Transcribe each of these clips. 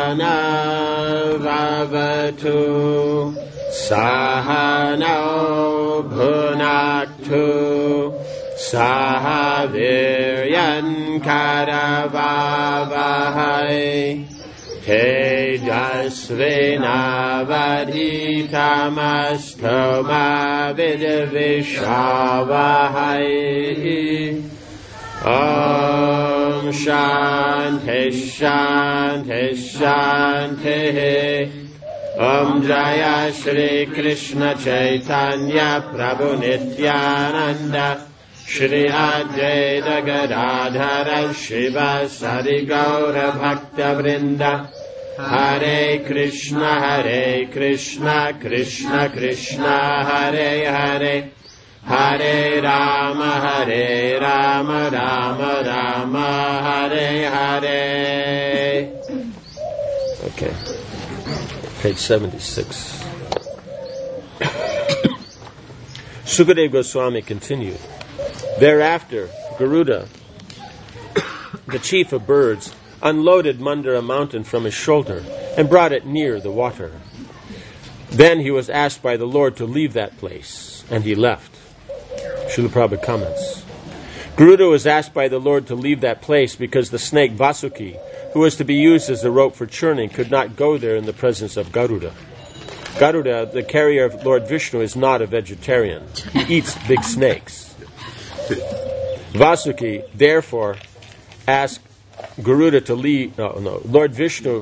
Sahana Vavatu Sahano Bhunaktu Sahaviryan Karavavahai Tejasvinavaditamastu Vidvishavahai. Om Shanti Shanti Shanti. Om Jaya Shri Krishna Chaitanya Prabhu Nityananda Shri Advaita Gadadhara Shiva Sadi Gaura Bhakta Vrinda. Hare Krishna Krishna Krishna Hare Hare Hare Rama Rama Rama Hare Hare. Okay. Page 76. Sukadeva Goswami continued. Thereafter, Garuda, the chief of birds, unloaded Mandara mountain from his shoulder and brought it near the water. Then he was asked by the Lord to leave that place, and he left. Srila Prabhupada comments. Garuda was asked by the Lord to leave that place because the snake Vasuki, who was to be used as the rope for churning, could not go there in the presence of Garuda. Garuda, the carrier of Lord Vishnu, is not a vegetarian. He eats big snakes. Vasuki, therefore, asked Garuda to leave. Lord Vishnu.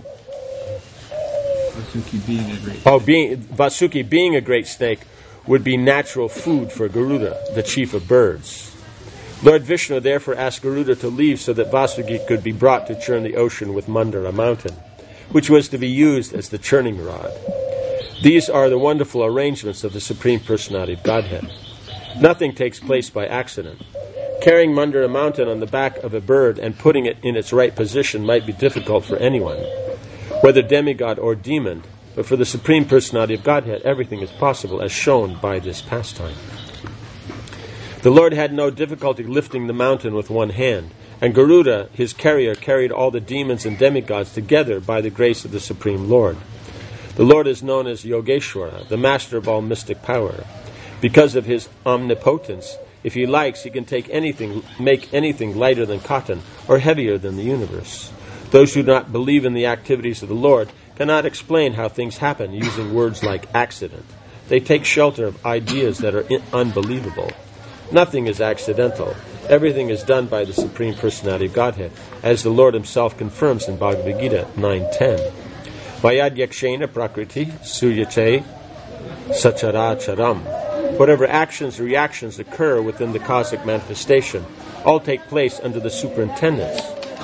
Vasuki being a great snake would be natural food for Garuda, the chief of birds. Lord Vishnu therefore asked Garuda to leave so that Vasuki could be brought to churn the ocean with Mandara mountain, which was to be used as the churning rod. These are the wonderful arrangements of the Supreme Personality of Godhead. Nothing takes place by accident. Carrying Mandara mountain on the back of a bird and putting it in its right position might be difficult for anyone, whether demigod or demon, but for the Supreme Personality of Godhead, everything is possible, as shown by this pastime. The Lord had no difficulty lifting the mountain with one hand, and Garuda, his carrier, carried all the demons and demigods together by the grace of the Supreme Lord. The Lord is known as Yogeshwara, the master of all mystic power. Because of his omnipotence, if he likes, he can make anything lighter than cotton or heavier than the universe. Those who do not believe in the activities of the Lord cannot explain how things happen using words like accident. They take shelter of ideas that are unbelievable. Nothing is accidental. Everything is done by the Supreme Personality of Godhead, as the Lord himself confirms in Bhagavad Gita 9:10. Vayad yakshena prakriti suyate sacharacharam. Whatever actions or reactions occur within the cosmic manifestation all take place under the superintendence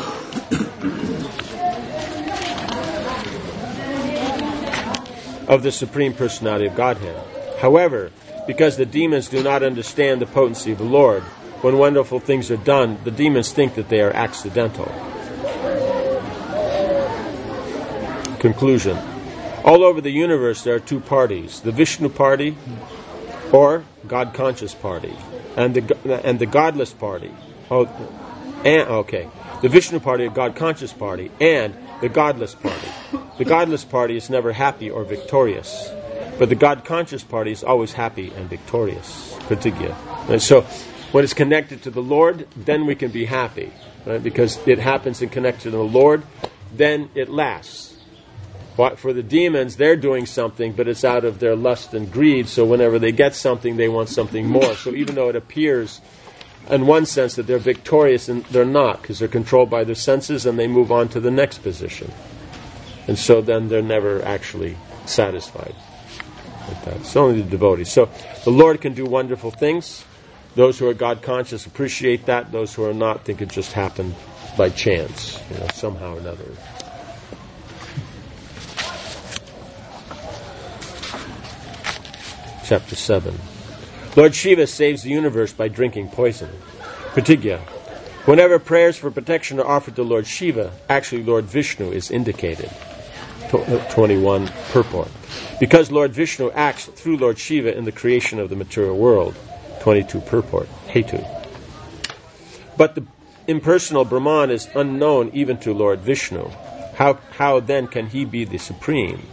of the Supreme Personality of Godhead. However, because the demons do not understand the potency of the Lord, when wonderful things are done, the demons think that they are accidental. Conclusion. All over the universe there are two parties, the Vishnu party or God-conscious party, and the godless party. The Vishnu party or God-conscious party and the godless party. The godless party is never happy or victorious, but the God-conscious party is always happy and victorious. Pratigya. And so, when it's connected to the Lord, then we can be happy, right? Because it happens in connection to the Lord, then it lasts. But for the demons, they're doing something, but it's out of their lust and greed, so whenever they get something, they want something more. So even though it appears, in one sense, that they're victorious, and they're not, because they're controlled by their senses, and they move on to the next position. And so then they're never actually satisfied with that. It's only the devotees. So the Lord can do wonderful things. Those who are God-conscious appreciate that. Those who are not think it just happened by chance, somehow or another. Chapter 7. Lord Shiva saves the universe by drinking poison. Pratigya. Whenever prayers for protection are offered to Lord Shiva, actually Lord Vishnu is indicated. 21 purport. Because Lord Vishnu acts through Lord Shiva in the creation of the material world. 22 purport. Hetu. But the impersonal Brahman is unknown even to Lord Vishnu. How then can he be the supreme?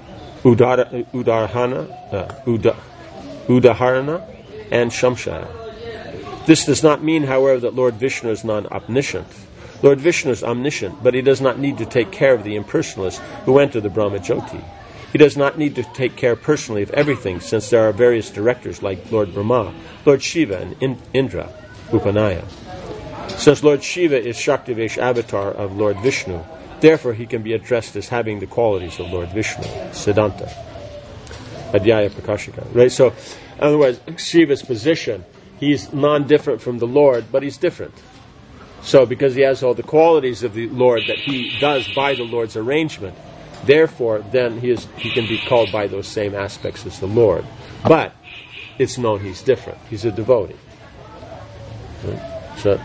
Udaharana and Shamshara. This does not mean, however, that Lord Vishnu is non-omniscient. Lord Vishnu is omniscient, but he does not need to take care of the impersonalists who enter the Brahmajyoti. He does not need to take care personally of everything, since there are various directors like Lord Brahma, Lord Shiva, and Indra, Upanaya. Since Lord Shiva is Shaktivesh avatar of Lord Vishnu, therefore he can be addressed as having the qualities of Lord Vishnu, Siddhanta, Adhyaya Prakashika. Right? So, in other words, Shiva's position, he's non-different from the Lord, but he's different. So, because he has all the qualities of the Lord that he does by the Lord's arrangement, therefore, then he can be called by those same aspects as the Lord. But it's known he's different. He's a devotee. Right? So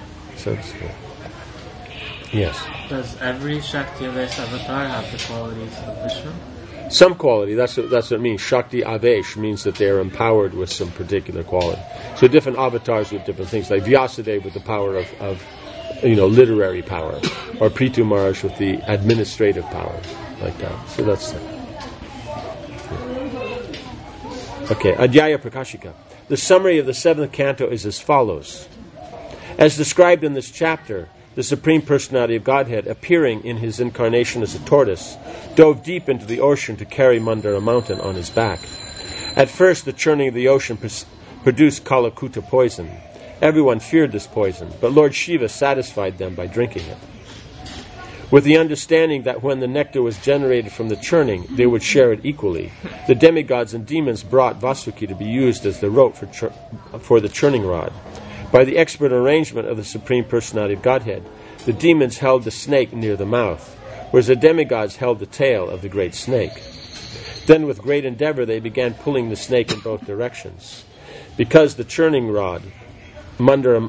yes. Does every Shakti Avesh avatar have the qualities of Vishnu? Some quality. That's what it means. Shakti Avesh means that they are empowered with some particular quality. So different avatars with different things, like Vyasadeva with the power of literary power, or Prithu Maharaj with the administrative power, like that. So that's it. Okay, Adhyaya Prakashika. The summary of the 7th canto is as follows. As described in this chapter, the Supreme Personality of Godhead, appearing in his incarnation as a tortoise, dove deep into the ocean to carry Mandara mountain on his back. At first, the churning of the ocean produced Kalakuta poison. Everyone feared this poison, but Lord Shiva satisfied them by drinking it. With the understanding that when the nectar was generated from the churning, they would share it equally, the demigods and demons brought Vasuki to be used as the rope for the churning rod. By the expert arrangement of the Supreme Personality of Godhead, the demons held the snake near the mouth, whereas the demigods held the tail of the great snake. Then with great endeavor they began pulling the snake in both directions. Because the churning rod, Mandara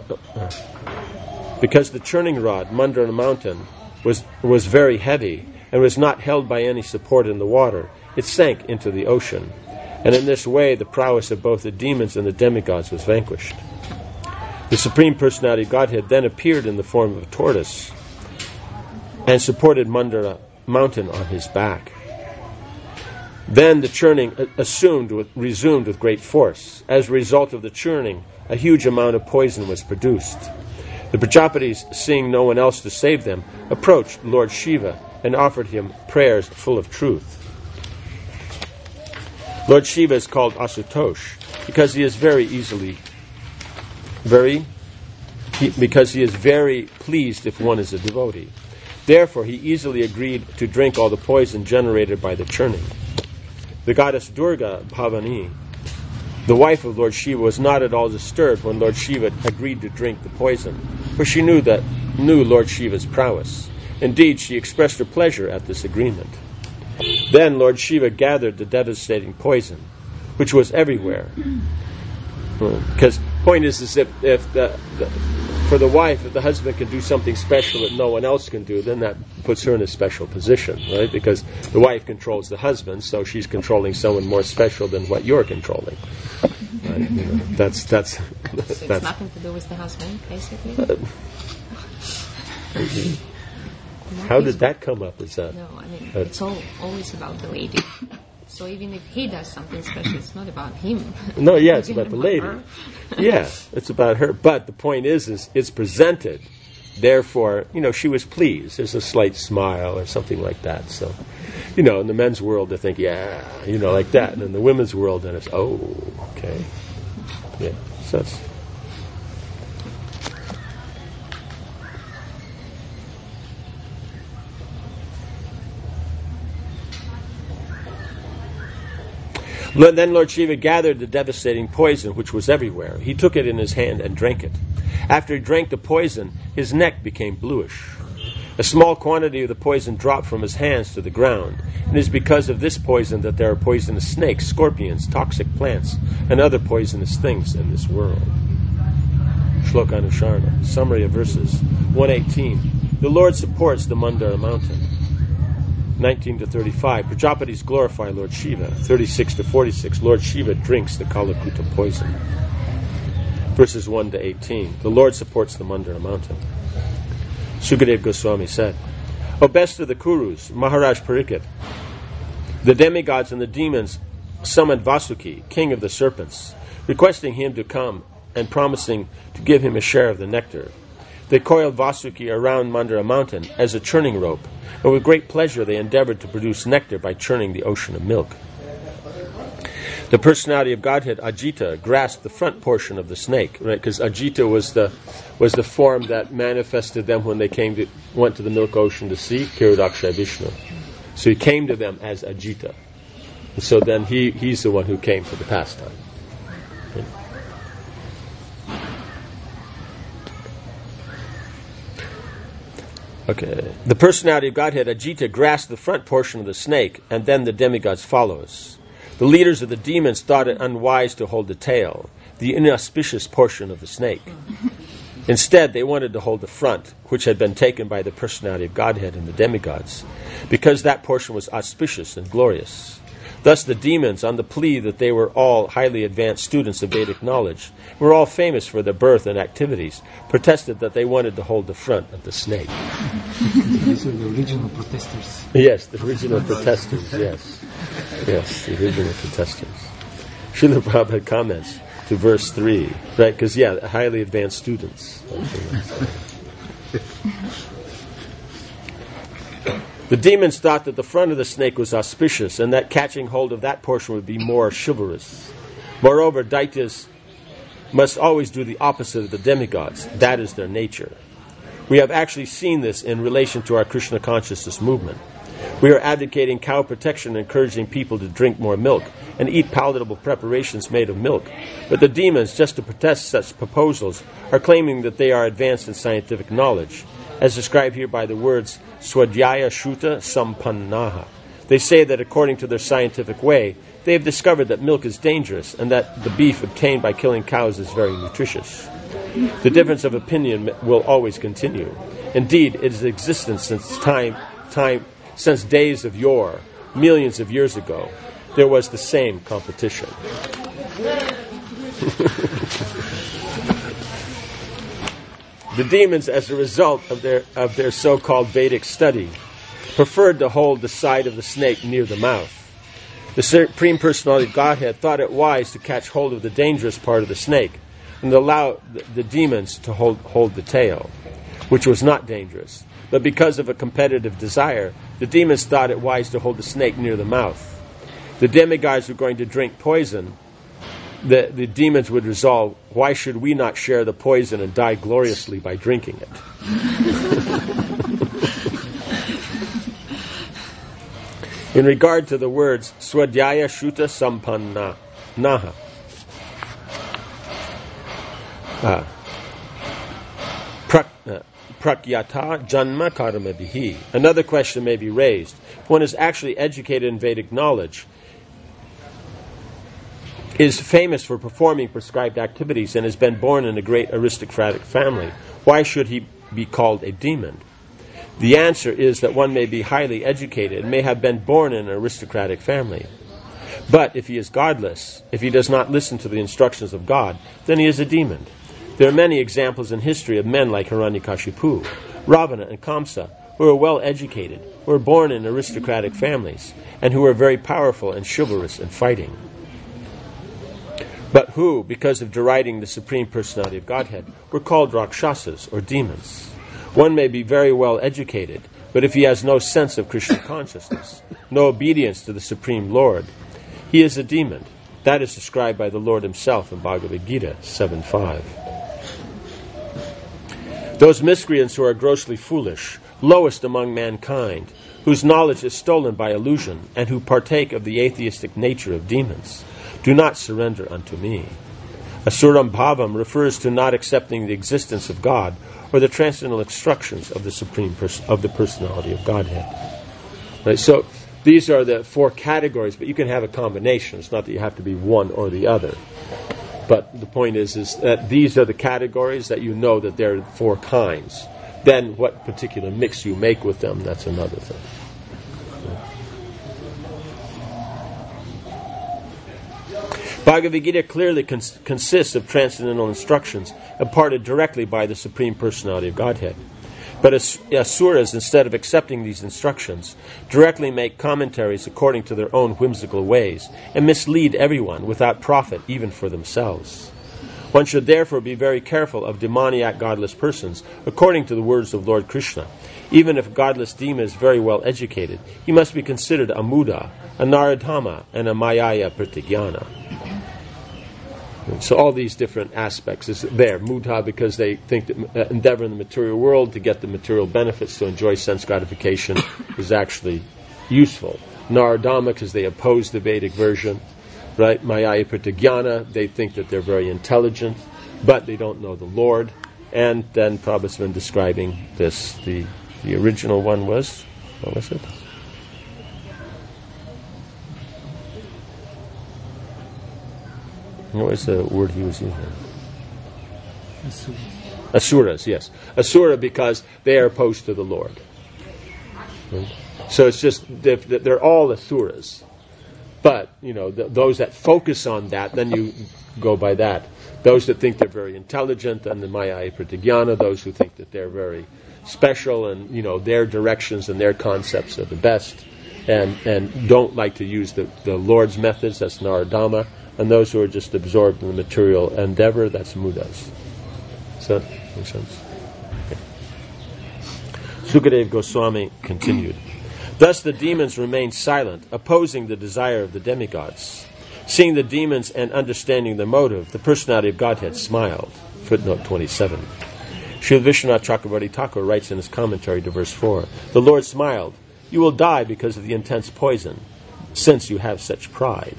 mountain, was very heavy and was not held by any support in the water, it sank into the ocean. And in this way the prowess of both the demons and the demigods was vanquished. The Supreme Personality of Godhead then appeared in the form of a tortoise and supported Mandara mountain on his back. Then the churning resumed with great force. As a result of the churning, a huge amount of poison was produced. The Prajapatis, seeing no one else to save them, approached Lord Shiva and offered him prayers full of truth. Lord Shiva is called Asutosh because he is very pleased if one is a devotee. Therefore, he easily agreed to drink all the poison generated by the churning. The goddess Durga Bhavani, the wife of Lord Shiva, was not at all disturbed when Lord Shiva agreed to drink the poison, for she knew Lord Shiva's prowess. Indeed, she expressed her pleasure at this agreement. Then Lord Shiva gathered the devastating poison, which was everywhere. Because point is if for the wife, if the husband can do something special that no one else can do, then that puts her in a special position, right? Because the wife controls the husband, so she's controlling someone more special than what you're controlling. Right? That's so it's nothing to do with the husband, basically. How did that come up? Is that? No, I mean it's always about the lady. So even if he does something special, it's not about him. No, yeah, it's about the lady. Yeah, it's about her. But the point is it's presented. Therefore, she was pleased. There's a slight smile or something like that. So, in the men's world, they think, yeah, like that. And in the women's world, then it's, oh, okay. Yeah, so that's... Then Lord Shiva gathered the devastating poison which was everywhere. He took it in his hand and drank it. After he drank the poison, his neck became bluish. A small quantity of the poison dropped from his hands to the ground, and it is because of this poison that there are poisonous snakes, scorpions, toxic plants, and other poisonous things in this world. Shloka Anusharana, summary of verses 118. The Lord supports the Mandara mountain. 19 to 35, Prajapatis glorify Lord Shiva. 36 to 46, Lord Shiva drinks the Kalakuta poison. Verses 1 to 18, the Lord supports the Mandara mountain. Sukadeva Goswami said, O best of the Kurus, Maharaj Parikshit, the demigods and the demons summoned Vasuki, king of the serpents, requesting him to come and promising to give him a share of the nectar. They coiled Vasuki around Mandara mountain as a churning rope, and with great pleasure they endeavored to produce nectar by churning the ocean of milk. The personality of Godhead, Ajita, grasped the front portion of the snake, right? Because Ajita was the form that manifested them when they went to the milk ocean to see Kirodakshaya Vishnu. So he came to them as Ajita. And so then he's the one who came for the pastime. Okay. The personality of Godhead, Ajita, grasped the front portion of the snake, and then the demigods follows. The leaders of the demons thought it unwise to hold the tail, the inauspicious portion of the snake. Instead, they wanted to hold the front, which had been taken by the personality of Godhead and the demigods, because that portion was auspicious and glorious. Thus the demons, on the plea that they were all highly advanced students of Vedic knowledge, were all famous for their birth and activities, protested that they wanted to hold the front of the snake. These are the original protesters. Yes, the original protesters, yes. Yes, the original protesters. Srila Prabhupada comments to verse 3, right? Because, highly advanced students. The demons thought that the front of the snake was auspicious and that catching hold of that portion would be more chivalrous. Moreover, Daityas must always do the opposite of the demigods. That is their nature. We have actually seen this in relation to our Krishna consciousness movement. We are advocating cow protection and encouraging people to drink more milk and eat palatable preparations made of milk. But the demons, just to protest such proposals, are claiming that they are advanced in scientific knowledge, as described here by the words Swadhyaya Shruta Sampannaha. They say that according to their scientific way, they have discovered that milk is dangerous and that the beef obtained by killing cows is very nutritious. The difference of opinion will always continue. Indeed, it has existed since days of yore, millions of years ago. There was the same competition. The demons, as a result of their so-called Vedic study, preferred to hold the side of the snake near the mouth. The Supreme Personality of Godhead thought it wise to catch hold of the dangerous part of the snake and allow the demons to hold the tail, which was not dangerous. But because of a competitive desire, the demons thought it wise to hold the snake near the mouth. The demigods were going to drink poison. The demons would resolve, why should we not share the poison and die gloriously by drinking it? In regard to the words Swadhyaya Shruta Sampanna Naha, Prakyata Janma Karma Bihi, another question may be raised. If one is actually educated in Vedic knowledge, is famous for performing prescribed activities, and has been born in a great aristocratic family, why should he be called a demon? The answer is that one may be highly educated and may have been born in an aristocratic family. But if he is godless, if he does not listen to the instructions of God, then he is a demon. There are many examples in history of men like Hiranyakashipu, Ravana, and Kamsa, who are well educated, who were born in aristocratic families, and who were very powerful and chivalrous in fighting. But who, because of deriding the Supreme Personality of Godhead, were called Rakshasas, or demons. One may be very well educated, but if he has no sense of Krishna consciousness, no obedience to the Supreme Lord, he is a demon. That is described by the Lord himself in Bhagavad Gita 7.5. Those miscreants who are grossly foolish, lowest among mankind, whose knowledge is stolen by illusion, and who partake of the atheistic nature of demons, do not surrender unto me. Asuram Bhavam refers to not accepting the existence of God or the transcendental instructions of the Supreme of the Personality of Godhead. Right? So these are the four categories, but you can have a combination. It's not that you have to be one or the other. But the point is that these are the categories that you know that there are four kinds. Then what particular mix you make with them, that's another thing. Bhagavad Gita clearly consists of transcendental instructions imparted directly by the Supreme Personality of Godhead. But asuras, instead of accepting these instructions, directly make commentaries according to their own whimsical ways and mislead everyone without profit even for themselves. One should therefore be very careful of demoniac godless persons, according to the words of Lord Krishna. Even if a godless demon is very well educated, he must be considered a Muda, a Naradhama, and a Mayaya Pratigyana. So all these different aspects is there. Muda because they think that endeavor in the material world to get the material benefits, to enjoy sense gratification, is actually useful. Naradhama because they oppose the Vedic version. Right? Mayaya Pratigyana, they think that they're very intelligent, but they don't know the Lord. And then Prabhupada's been describing this. The original one was, what was it? What was the word he was using? Asuras, yes. Asura because they are opposed to the Lord. Right? So it's just, they're all asuras. But, those that focus on that, then you go by that. Those that think they're very intelligent, and the Mayaya Pratigyana, those who think that they're very special and, their directions and their concepts are the best, and don't like to use the Lord's methods, that's Naradhama, and those who are just absorbed in the material endeavor, that's Mudas. Does that make sense? Okay. Sukadeva Goswami continued. Thus the demons remained silent, opposing the desire of the demigods. Seeing the demons and understanding their motive, the personality of Godhead smiled. Footnote 27. Srila Vishwanath Chakravarti Thakur writes in his commentary to verse 4, the Lord smiled, you will die because of the intense poison, since you have such pride.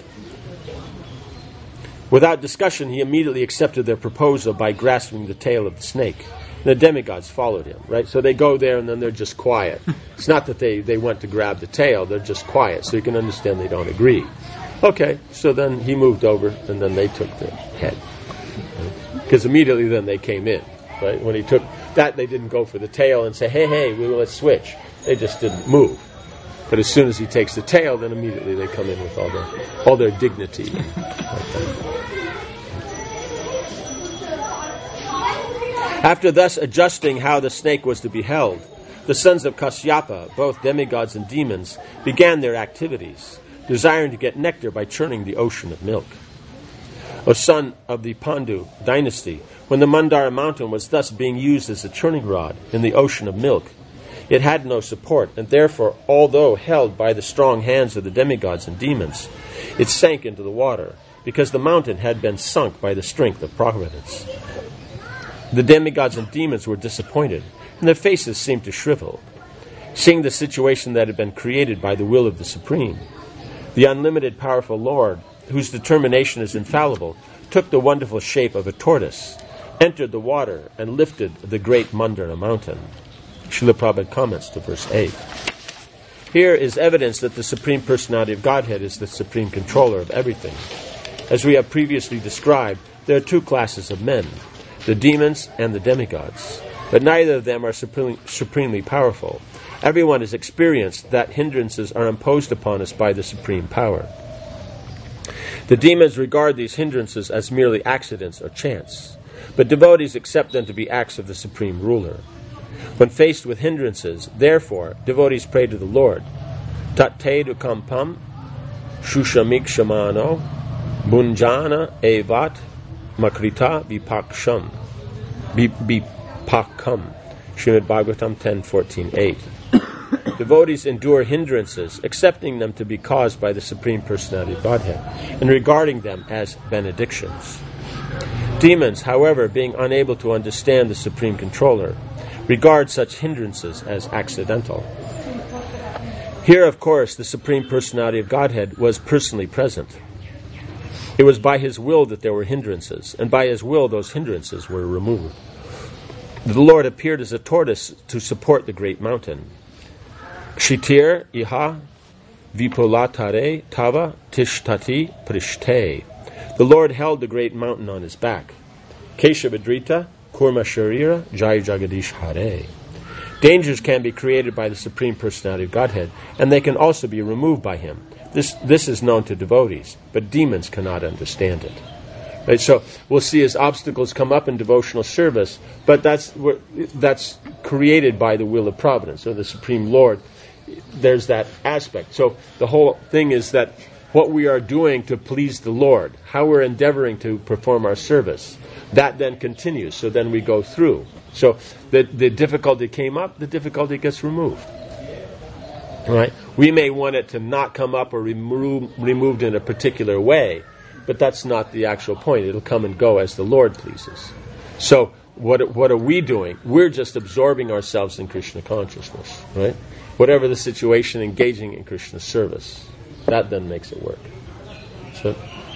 Without discussion, he immediately accepted their proposal by grasping the tail of the snake. The demigods followed him, right? So they go there and then they're just quiet. It's not that they went to grab the tail, they're just quiet, so you can understand they don't agree. Okay, so then he moved over and then they took the head. Because immediately then they came in, right? When he took that, they didn't go for the tail and say, hey, let's switch. They just didn't move. But as soon as he takes the tail, then immediately they come in with all their dignity. After thus adjusting how the snake was to be held, the sons of Kasyapa, both demigods and demons, began their activities, desiring to get nectar by churning the ocean of milk. O son of the Pandu dynasty, when the Mandara mountain was thus being used as a churning rod in the ocean of milk, it had no support, and therefore, although held by the strong hands of the demigods and demons, it sank into the water, because the mountain had been sunk by the strength of providence. The demigods and demons were disappointed, and their faces seemed to shrivel. Seeing the situation that had been created by the will of the Supreme, the unlimited powerful Lord, whose determination is infallible, took the wonderful shape of a tortoise, entered the water, and lifted the great Mandara mountain. Srila Prabhupada comments to verse 8. Here is evidence that the Supreme Personality of Godhead is the supreme controller of everything. As we have previously described, there are two classes of men, the demons and the demigods, but neither of them are supremely powerful. Everyone has experienced that hindrances are imposed upon us by the supreme power. The demons regard these hindrances as merely accidents or chance, but devotees accept them to be acts of the supreme ruler. When faced with hindrances, therefore, devotees pray to the Lord. Tat te dukampam shushamik shamano bunjana evat makrita vipaksham vipakam. Srimad Bhagavatam 10.14.8. Devotees endure hindrances, accepting them to be caused by the Supreme Personality of Godhead, and regarding them as benedictions. Demons, however, being unable to understand the Supreme Controller, regard such hindrances as accidental. Here, of course, the Supreme Personality of Godhead was personally present. It was by His will that there were hindrances, and by His will those hindrances were removed. The Lord appeared as a tortoise to support the great mountain. Kshitir iha vipulatare tava tishtati prishte. The Lord held the great mountain on His back. Keshavadrita kurma sharira jai jagadish hare. Dangers can be created by the Supreme Personality of Godhead, and they can also be removed by Him. This is known to devotees, but demons cannot understand it. Right? So we'll see as obstacles come up in devotional service, but that's created by the will of providence, or the Supreme Lord. There's that aspect. So the whole thing is that what we are doing to please the Lord, how we're endeavoring to perform our service, that then continues. So then we go through. So the difficulty came up, the difficulty gets removed. Right? We may want it to not come up or removed in a particular way, but that's not the actual point. It'll come and go as the Lord pleases. So what are we doing? We're just absorbing ourselves in Krishna consciousness, right? Whatever the situation, engaging in Krishna service. That then makes it work. So,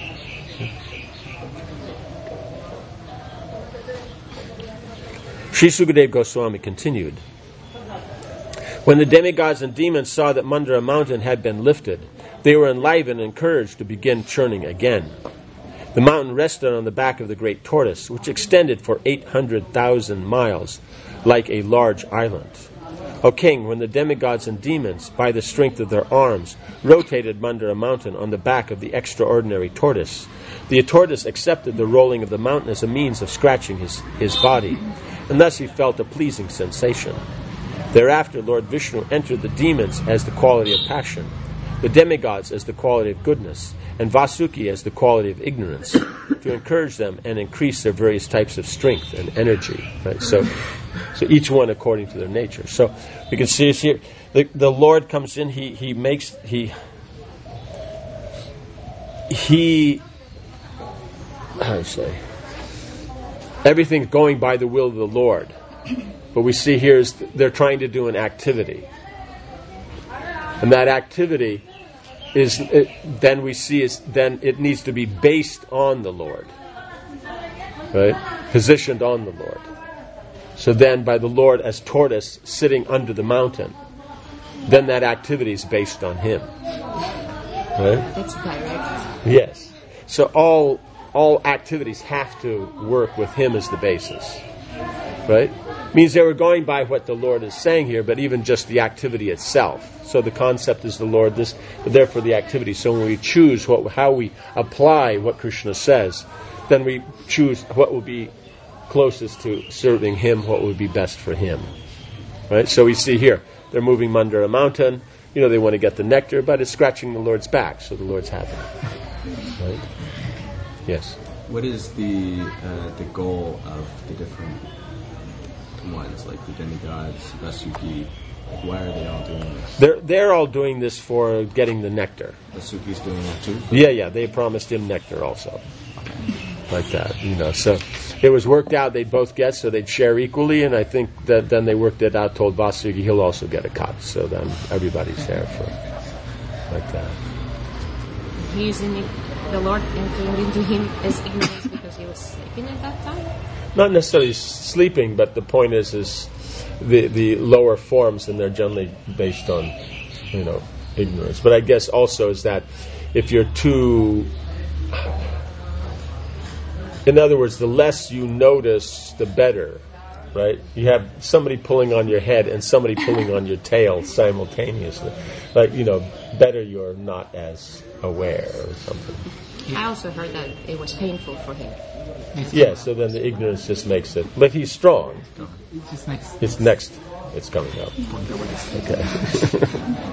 Sri Sukadeva Goswami continued. When the demigods and demons saw that Mandara mountain had been lifted, they were enlivened and encouraged to begin churning again. The mountain rested on the back of the great tortoise, which extended for 800,000 miles, like a large island. O king, when the demigods and demons, by the strength of their arms, rotated Mandara mountain on the back of the extraordinary tortoise, the tortoise accepted the rolling of the mountain as a means of scratching his body, and thus he felt a pleasing sensation. Thereafter, Lord Vishnu entered the demons as the quality of passion, the demigods as the quality of goodness, and Vasuki as the quality of ignorance, to encourage them and increase their various types of strength and energy. Right? So each one according to their nature. So we can see here, the Lord comes in, he makes, how do I say, everything's going by the will of the Lord. What we see here is they're trying to do an activity. And that activity then it needs to be based on the Lord. Right? Positioned on the Lord. So then by the Lord as tortoise sitting under the mountain, then that activity is based on Him. Right? That's direct. Yes. So all activities have to work with Him as the basis. Right? Means they were going by what the Lord is saying here, but even just the activity itself. So the concept is the Lord, but therefore the activity. So when we choose how we apply what Krishna says, then we choose what will be closest to serving Him, what would be best for Him. Right? So we see here, they're moving Mandara mountain. They want to get the nectar, but it's scratching the Lord's back, so the Lord's happy. Right? Yes. What is the goal of the different ones, like the demigods, Vasuki? Why are they all doing this? They're all doing this for getting the nectar. Vasuki's doing that too? Yeah, they promised him nectar also. Like that, So it was worked out they'd both get, so they'd share equally, and I think that then they worked it out, told Vasuki he'll also get a cut, so then everybody's there for like that. The Lord entered into him as ignorance because he was sleeping at that time? Not necessarily sleeping, but the point is the lower forms, and they're generally based on, ignorance. But I guess also is that if you're too, in other words, the less you notice, the better, right? You have somebody pulling on your head and somebody pulling on your tail simultaneously. Like, better you're not as aware or something. I also heard that it was painful for him. Yeah, so then the ignorance just makes it. But he's strong. It's next. It's coming up. Okay.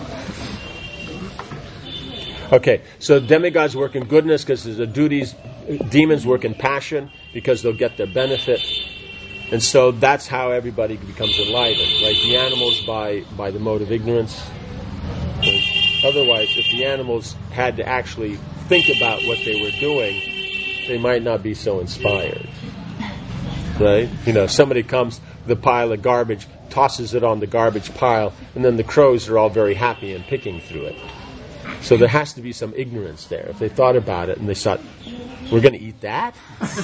Okay, so demigods work in goodness because there's the duties. Demons work in passion because they'll get their benefit. And so that's how everybody becomes enlivened. Right? The animals by the mode of ignorance. Otherwise, if the animals had to actually think about what they were doing, they might not be so inspired. Right? Somebody comes with a pile of garbage, tosses it on the garbage pile, and then the crows are all very happy and picking through it. So there has to be some ignorance there. If they thought about it and they thought, we're going to eat that?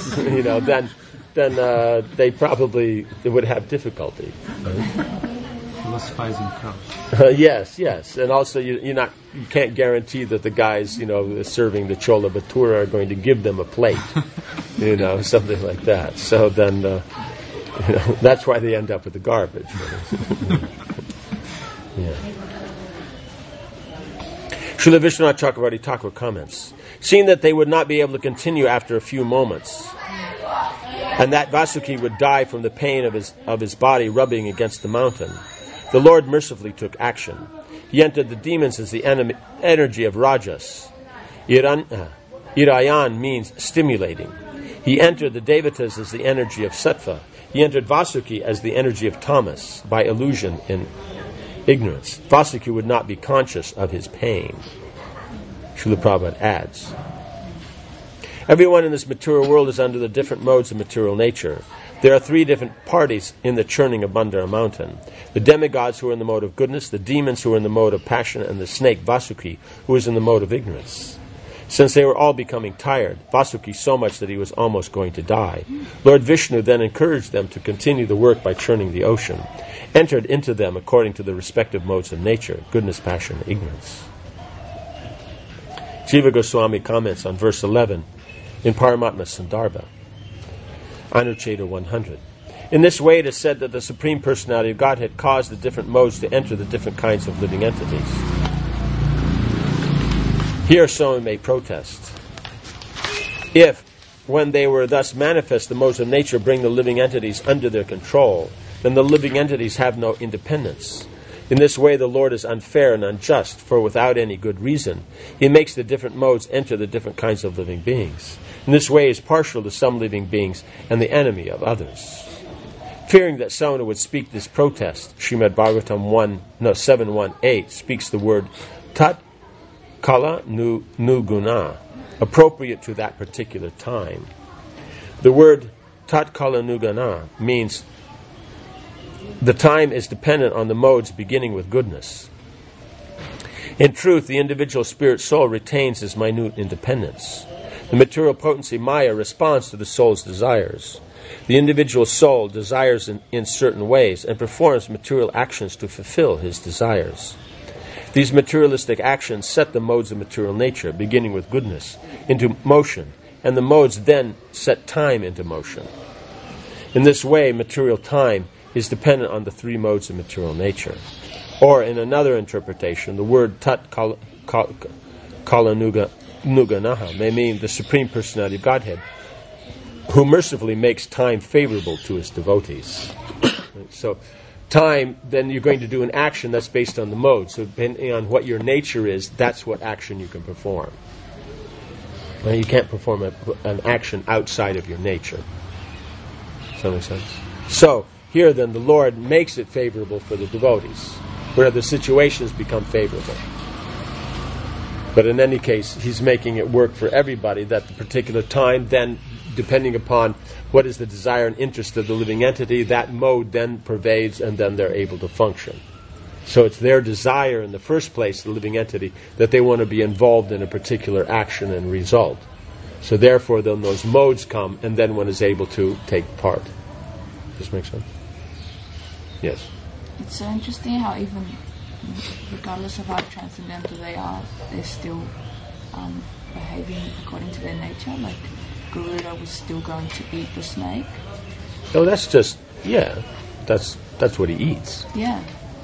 then they probably would have difficulty. Right? Philosophizing crows. Yes, and also you can't guarantee that the guys serving the chola bhatura are going to give them a plate, something like that. So then that's why they end up with the garbage. Yeah. Srila Vishwanath Chakravarti Thakur comments, seeing that they would not be able to continue after a few moments, and that Vasuki would die from the pain of his body rubbing against the mountain, the Lord mercifully took action. He entered the demons as the energy of Rajas. Irayan means stimulating. He entered the Devatas as the energy of Sattva. He entered Vasuki as the energy of Tamas, by illusion and ignorance. Vasuki would not be conscious of his pain. Srila Prabhupada adds, everyone in this material world is under the different modes of material nature. There are 3 different parties in the churning of Mandara mountain. The demigods who are in the mode of goodness, the demons who are in the mode of passion, and the snake Vasuki who is in the mode of ignorance. Since they were all becoming tired, Vasuki so much that he was almost going to die, Lord Vishnu then encouraged them to continue the work by churning the ocean, entered into them according to the respective modes of nature, goodness, passion, and ignorance. Jiva Goswami comments on verse 11 in Paramatma Sandarbha, Anucheta 100. In this way it is said that the Supreme Personality of Godhead caused the different modes to enter the different kinds of living entities. Here someone may protest. If, when they were thus manifest, the modes of nature bring the living entities under their control, then the living entities have no independence. In this way the Lord is unfair and unjust, for without any good reason, He makes the different modes enter the different kinds of living beings. In this way He is partial to some living beings and the enemy of others. Fearing that someone would speak this protest, Srimad Bhagavatam 7.1.8 speaks the word tat kala nuguna, appropriate to that particular time. The word tat kala nuguna means the time is dependent on the modes beginning with goodness. In truth, the individual spirit soul retains its minute independence. The material potency Maya responds to the soul's desires. The individual soul desires in certain ways and performs material actions to fulfill his desires. These materialistic actions set the modes of material nature, beginning with goodness, into motion, and the modes then set time into motion. In this way, material time is dependent on the 3 modes of material nature. Or, in another interpretation, the word tat kala nuganaha may mean the Supreme Personality of Godhead, who mercifully makes time favorable to His devotees. So, time, then you're going to do an action that's based on the mode. So depending on what your nature is, that's what action you can perform. Well, you can't perform an action outside of your nature. Does that make sense? So, here then the Lord makes it favorable for the devotees, where the situations become favorable. But in any case, He's making it work for everybody, that the particular time then, depending upon what is the desire and interest of the living entity, that mode then pervades and then they're able to function. So it's their desire in the first place, the living entity, that they want to be involved in a particular action and result. So therefore then those modes come and then one is able to take part. Does this make sense? Yes. It's so interesting how even regardless of how transcendental they are, they're still behaving according to their nature. Like Garuda was still going to eat the snake. Oh, that's just, yeah, that's what he eats. Yeah.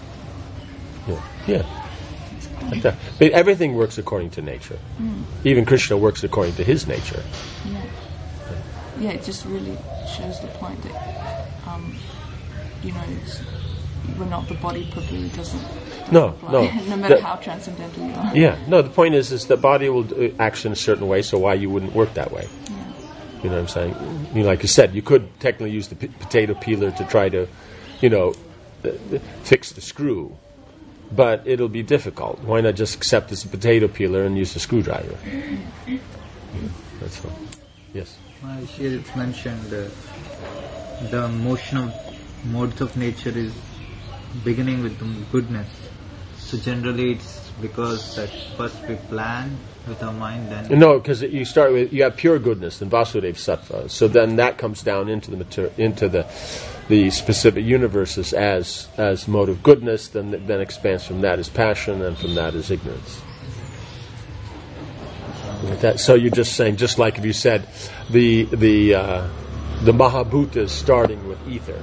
Like that. But everything works according to nature. Even Krishna works according to his nature. Yeah, it just really shows the point that, we're not the body properly, doesn't No. no matter how transcendental you are. Yeah, no, the point is the body will act in a certain way, so why you wouldn't work that way? Yeah. You know what I'm saying? Like you said, you could technically use the potato peeler to try to, fix the screw, but it'll be difficult. Why not just accept it's a potato peeler and use the screwdriver? That's all. Yes? Here it's mentioned the motion of modes of nature is beginning with the goodness. So generally it's because that first we plan with our mind, then... No, because you have pure goodness in Vasudeva Sattva. So then that comes down into the specific universes as mode of goodness, then expands from that as passion, and from that as ignorance. Like that. So you're just saying, just like if you said the Mahabhuta is starting with ether.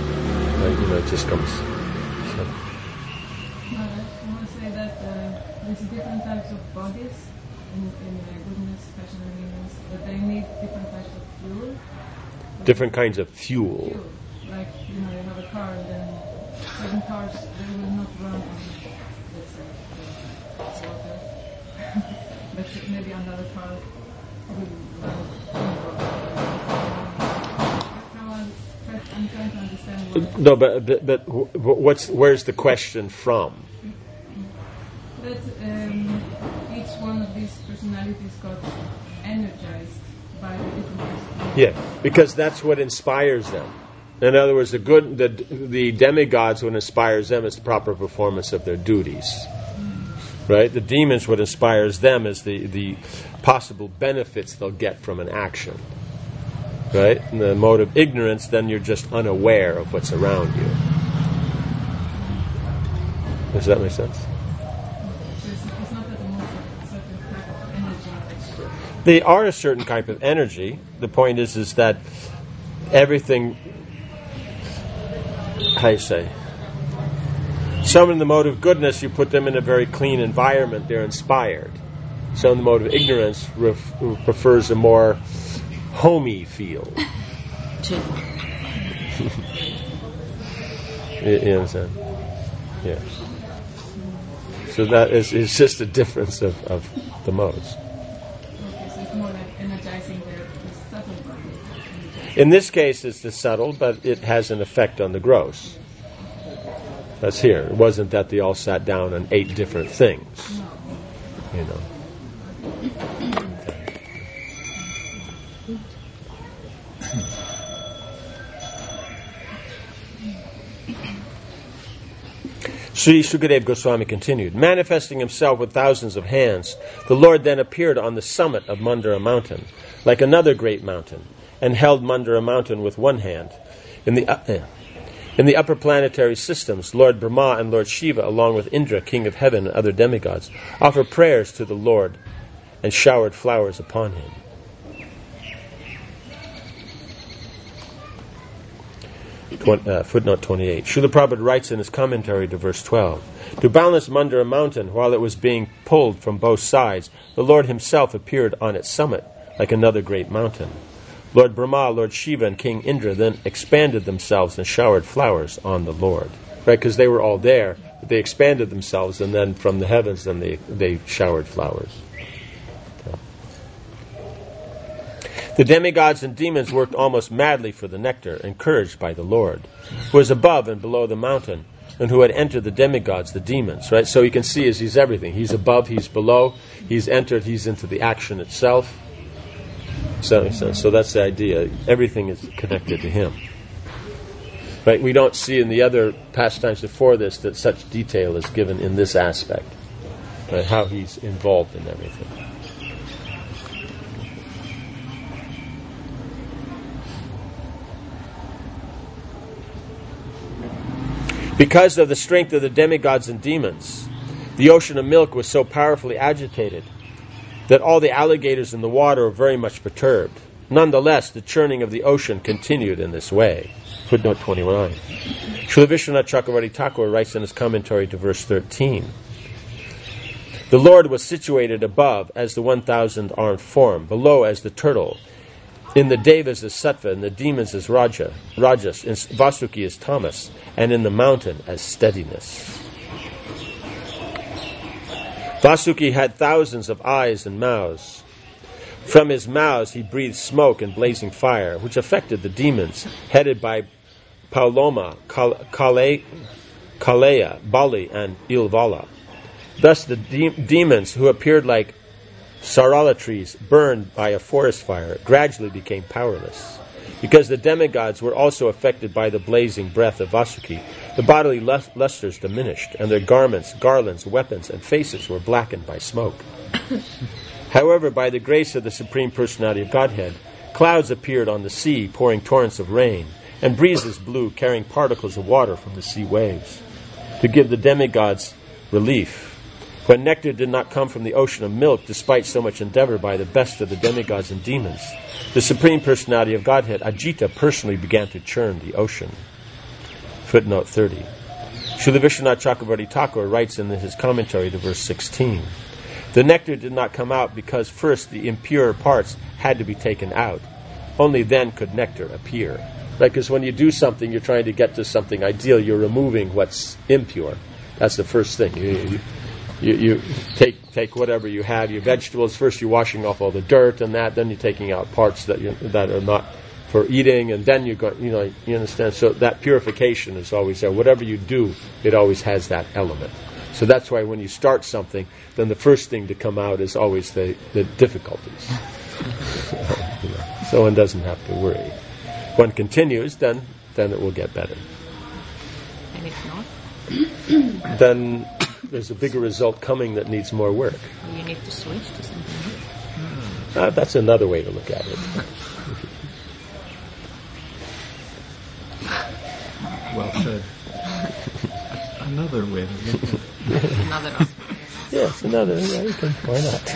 Right? It just comes. I want to say that the there's different types of bodies in goodness, passion, and demons, but they need different types of fuel. Different kinds of fuel. Like, you have a car, and then certain cars, they will not run on, let's say, water. But maybe another car will run on water. I'm trying to understand what... No, but where's the question from? That each one of these personalities got energized by the different personalities. Yeah, because that's what inspires them. In other words, the demigods, what inspires them is the proper performance of their duties. Right? The demons, what inspires them is the possible benefits they'll get from an action. Right? In the mode of ignorance, then you're just unaware of what's around you. Does that make sense? It's not that the most of a certain type of energy. They are a certain type of energy. The point is that everything, how you say, some in the mode of goodness, you put them in a very clean environment, they're inspired. Some in the mode of ignorance prefers a more homey feel. You understand? Yeah. So that is just a difference of the modes. Okay, so it's more like energizing the subtle body. In this case, it's the subtle, but it has an effect on the gross. That's here. It wasn't that they all sat down and ate different things. You know. Sri Sukadeva Goswami continued, manifesting himself with thousands of hands, the Lord then appeared on the summit of Mandara mountain, like another great mountain, and held Mandara mountain with one hand. In the upper planetary systems, Lord Brahma and Lord Shiva, along with Indra, king of heaven, and other demigods, offered prayers to the Lord and showered flowers upon him. Footnote 28. Srila Prabhupada writes in his commentary to verse 12, to balance Mandara mountain while it was being pulled from both sides, the Lord himself appeared on its summit like another great mountain. Lord Brahma, Lord Shiva, and King Indra then expanded themselves and showered flowers on the Lord. Right, because they were all there, but they expanded themselves, and then from the heavens, then they showered flowers. The demigods and demons worked almost madly for the nectar, encouraged by the Lord, who was above and below the mountain, and who had entered the demigods, the demons. Right, so you can see as he's everything. He's above, he's below, he's entered, he's into the action itself. So that's the idea. Everything is connected to him. Right, we don't see in the other pastimes before this that such detail is given in this aspect. Right, how he's involved in everything. Because of the strength of the demigods and demons, the ocean of milk was so powerfully agitated that all the alligators in the water were very much perturbed. Nonetheless, the churning of the ocean continued in this way. Footnote 29. Srila Vishwanath Chakravarti Thakur writes in his commentary to verse 13, the Lord was situated above as the 1,000-armed form, below as the turtle, in the devas as sattva, in the demons as rajas, in Vasuki as tamas, and in the mountain as steadiness. Vasuki had thousands of eyes and mouths. From his mouths he breathed smoke and blazing fire, which affected the demons, headed by Pauloma, Kaleya, Bali, and Ilvala. Thus the demons, who appeared like sarala trees burned by a forest fire, gradually became powerless. Because the demigods were also affected by the blazing breath of Vasuki, the bodily lusters diminished, and their garments, garlands, weapons, and faces were blackened by smoke. However, by the grace of the Supreme Personality of Godhead, clouds appeared on the sea, pouring torrents of rain, and breezes blew, carrying particles of water from the sea waves, to give the demigods relief. When nectar did not come from the ocean of milk, despite so much endeavor by the best of the demigods and demons, the Supreme Personality of Godhead, Ajita, personally began to churn the ocean. Footnote 30. Srila Vishwanath Chakravarti Thakur writes in his commentary to verse 16, the nectar did not come out because first the impure parts had to be taken out. Only then could nectar appear. Right? Because when you do something, you're trying to get to something ideal, you're removing what's impure. That's the first thing. You take whatever you have, your vegetables, first you're washing off all the dirt and that, then you're taking out parts that are not for eating, and then you understand? So that purification is always there. Whatever you do, it always has that element. So that's why when you start something, then the first thing to come out is always the difficulties. So one doesn't have to worry. One continues, then it will get better. And if not? Then there's a bigger result coming that needs more work. You need to switch to something else. That's another way to look at it. Well said. Another way to look at it. Another aspect. Yes, another. Yeah, you can. Why not?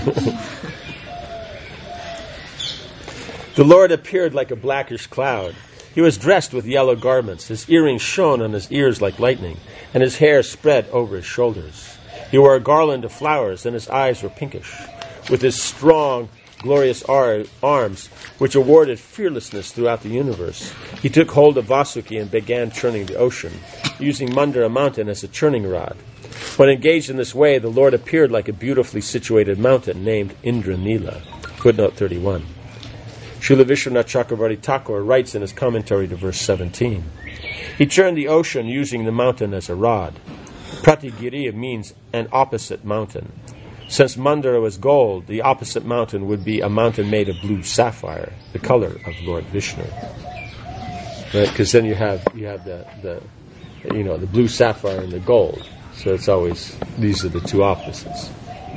The Lord appeared like a blackish cloud. He was dressed with yellow garments. His earrings shone on his ears like lightning, and his hair spread over his shoulders. He wore a garland of flowers, and his eyes were pinkish. With his strong, glorious arms, which awarded fearlessness throughout the universe, he took hold of Vasuki and began churning the ocean, using Mandara mountain as a churning rod. When engaged in this way, the Lord appeared like a beautifully situated mountain named Indranila. Footnote 31. Srila Vishwanath Chakravarti Thakur writes in his commentary to verse 17, he churned the ocean using the mountain as a rod. Pratigiriya means an opposite mountain. Since Mandara was gold, the opposite mountain would be a mountain made of blue sapphire, the color of Lord Vishnu. Right? Because then you have the blue sapphire and the gold. So it's always, these are the two opposites.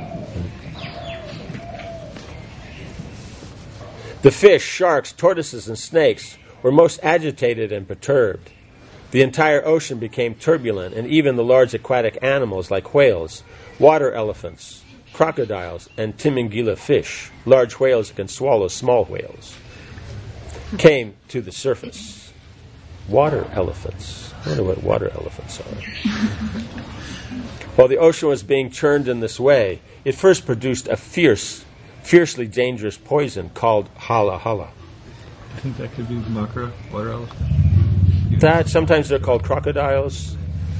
The fish, sharks, tortoises, and snakes were most agitated and perturbed. The entire ocean became turbulent, and even the large aquatic animals like whales, water elephants, crocodiles, and timingila fish, large whales that can swallow small whales, came to the surface. Water elephants. I wonder what water elephants are. While the ocean was being churned in this way, it first produced a fiercely dangerous poison called hala hala. I think that could be Makara, water elephant. That sometimes they're called crocodiles.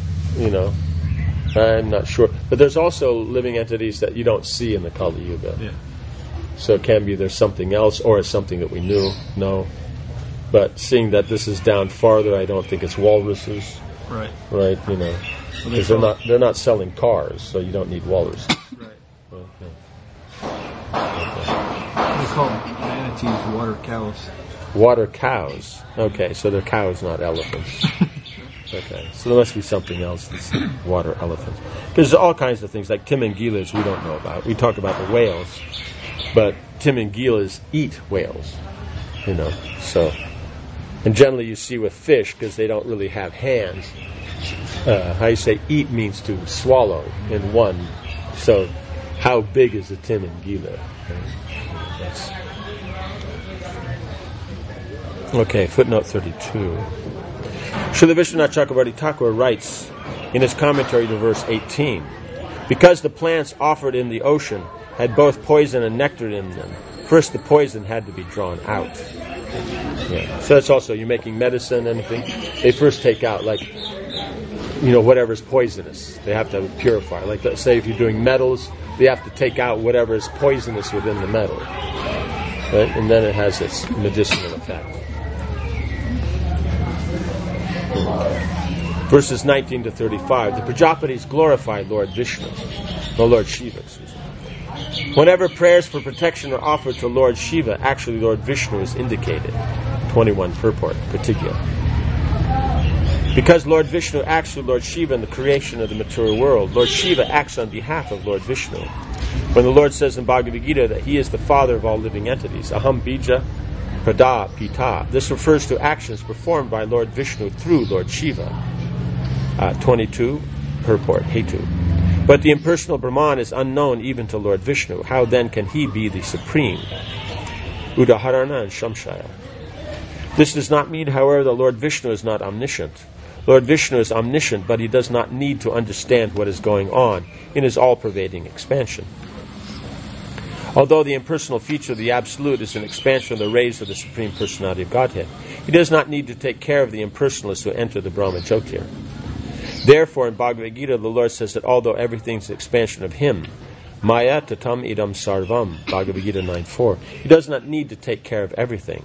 I'm not sure, but there's also living entities that you don't see in the Kali Yuga. Yeah. So it can be there's something else, or it's something that we know. But seeing that this is down farther, I don't think it's walruses. Right. Right. Because they're not selling cars, so you don't need walruses. Right. Okay. They call manatees water cows. Water cows. Okay, so they're cows, not elephants. Okay, so there must be something else that's water elephants. Because there's all kinds of things, like timingilas we don't know about. We talk about the whales, but timingilas eat whales, so. And generally you see with fish, because they don't really have hands, how you say eat means to swallow in one. So how big is a timingila? Okay, footnote 32. Srila Vishwanath Chakravarti Thakur writes in his commentary to verse 18, because the plants offered in the ocean had both poison and nectar in them, first the poison had to be drawn out. Yeah. So that's also, you're making medicine, anything, they first take out, whatever's poisonous. They have to purify. Like, let's say if you're doing metals, they have to take out whatever is poisonous within the metal. Right? And then it has its medicinal effect. Verses 19 to 35. The Prajapatis glorified Lord Vishnu, or Lord Shiva. Whenever prayers for protection are offered to Lord Shiva, actually Lord Vishnu is indicated. 21 purport, Pratigya. Because Lord Vishnu acts through Lord Shiva in the creation of the material world, Lord Shiva acts on behalf of Lord Vishnu. When the Lord says in Bhagavad Gita that He is the father of all living entities, Aham Bija Prada Pita, this refers to actions performed by Lord Vishnu through Lord Shiva. 22 purport, Hetu. But the impersonal Brahman is unknown even to Lord Vishnu. How then can He be the supreme? Udaharana and Shamshaya. This does not mean, however, that Lord Vishnu is not omniscient. Lord Vishnu is omniscient, but he does not need to understand what is going on in his all-pervading expansion. Although the impersonal feature of the Absolute is an expansion of the rays of the Supreme Personality of Godhead, he does not need to take care of the impersonalists who enter the Brahma Jyotir. Therefore, in Bhagavad Gita, the Lord says that although everything is an expansion of him, Maya tatam idam sarvam, Bhagavad Gita 9.4, he does not need to take care of everything.